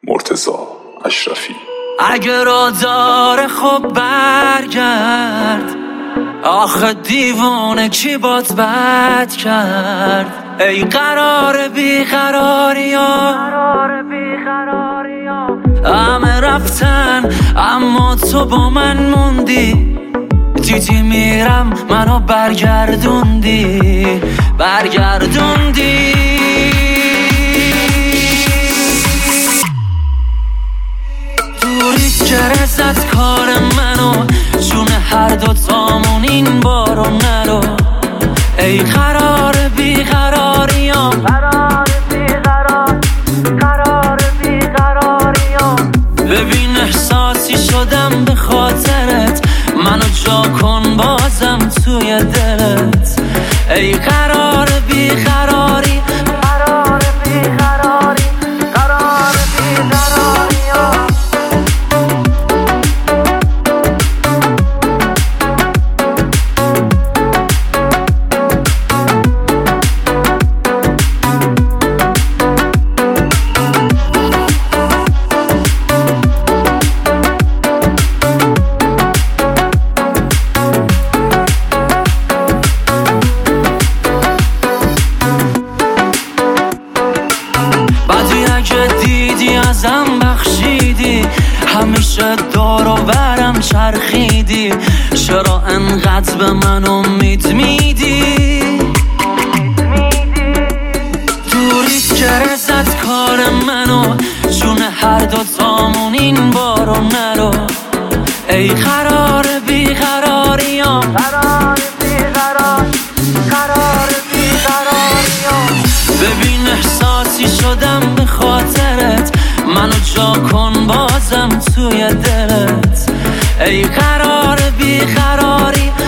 مرتضی اشرفی. اگه را داره خب برگرد، آخه دیوانه کی بات بد کرد؟ ای قرار بیقراری ها، همه رفتن اما تو با من موندی. دیدی میرم منو برگردوندی. دوریت گرزت کار منو، جون هر دو تامون این بارو نرو. ای قرار بیقراریام، ببین احساسی شدم به خاطرت، منو جا کن بازم توی دلت. ای قرار بیقراری، دیدی ازم بخشیدی، همیشه دور و برم چرخیدی. چرا انقدر به من امید میدی؟ دوریت گرزت کار منو، جون هر دو تامون این بارو نرو. ای قرار بیقراریام، ببین احساسی شدم به خاطرت، منو جا کن بازم توی دلت. ای قرار بیقراری،